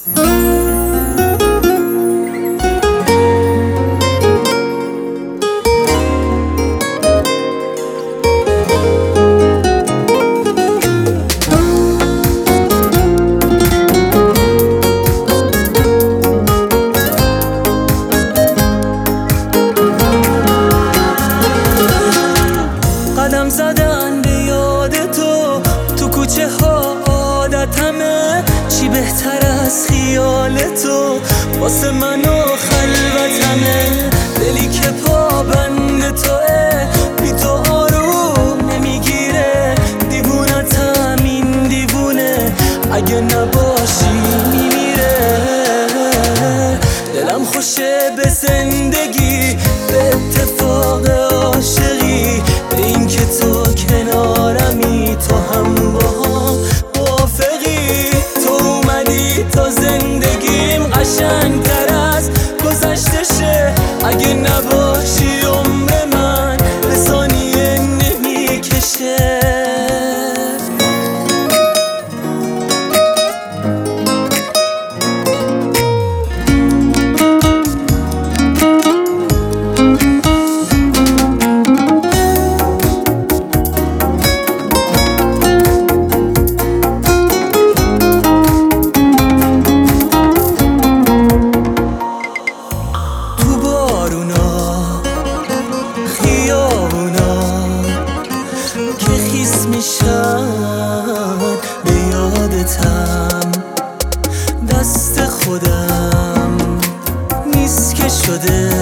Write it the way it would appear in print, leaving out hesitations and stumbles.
قدم زدن به یاد تو کوچه ها عادتمه، چی بهتر از خیال تو واسه من و خلوتمه. دلی که پابند توه بی تو آروم نمیگیره، دیوونتم این دیوونه اگه نباشی میمیره. دلم خوشه به زندگی، به اتفاق عاشقی، به این که تو کنارمی، تو هم باهم موافقی. تو اومدی تا زندگیم قشنگتر از گذشته شه، اگه نباشی عمر من به ثانیه نمیکشه. خیس میشن به یادتم، دست خودم نیست که شده